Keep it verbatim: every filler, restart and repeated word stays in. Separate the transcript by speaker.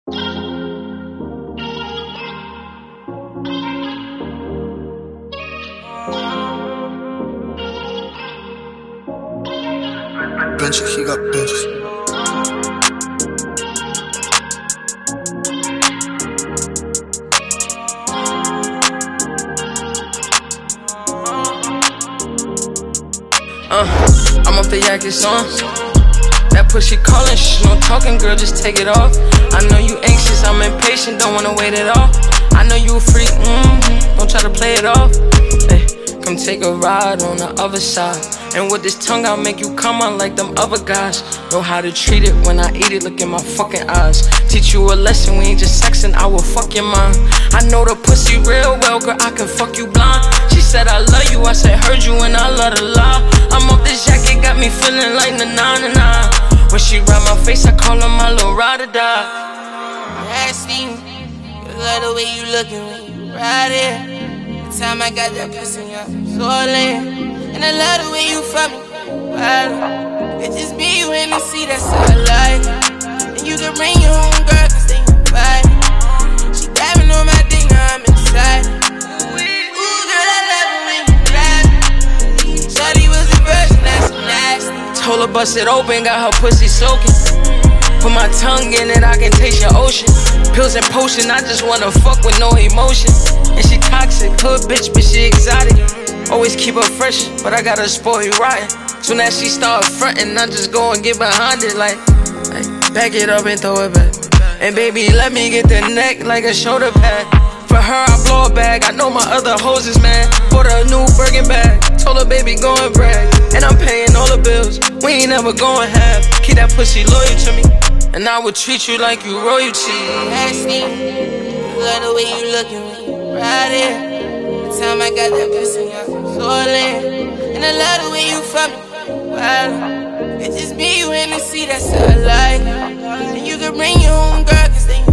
Speaker 1: Benches, he got benches.
Speaker 2: Uh, I'm off the yak, it's on. That pussy calling, shh, no talking, girl, just take it off. I know you anxious, I'm impatient, don't wanna wait at all. I know you a freak, mm-hmm, don't try to play it off. Hey, come take a ride on the other side. And with this tongue, I'll make you come on like them other guys. Know how to treat it when I eat it, look in my fucking eyes. Teach you a lesson, we ain't just sexing, I will fuck your mind. I know the pussy real well, girl, I can fuck you blind. She said I love you, I said heard you and I love to lie. I'm off this jacket, got me feeling like the nine and nine. When she ride my face, I call her my little ride or die.
Speaker 3: Nasty, you love the way you looking when you ride it. The time I got that pussy, I'm swollen. And I love the way you fuck me, wow. It just be you in the seat, that's all I like. And you can bring your own girl, cause they invite. She dabbing on my dick, now I'm excited. Ooh, girl, I love it when you drive me. Shawty was a virgin, that's nasty.
Speaker 2: Told her bust it open, got her pussy soaking. Put my tongue in it, I can taste your ocean. Pills and potion, I just wanna fuck with no emotion. And she toxic, hood bitch, but she exotic. Always keep her fresh, but I gotta spoil you rotten. Soon as she start frontin', I just go and get behind it like, like back it up and throw it back. And baby, let me get the neck like a shoulder pad. For her, I blow a bag, I know my other hoes is mad. Bought her a new Birkin bag, told her baby go and brag. And I'm paying all the bills, we ain't never going half. Keep that pussy loyal to me, and I would treat you like you royalty.
Speaker 3: Nasty, you love the way you looking when you ride it. The time I got that pussy, I'm swollen. And I love the way you fuck me, wow. It just be you in the seat, that's all I like. And you can bring your own girl, cause they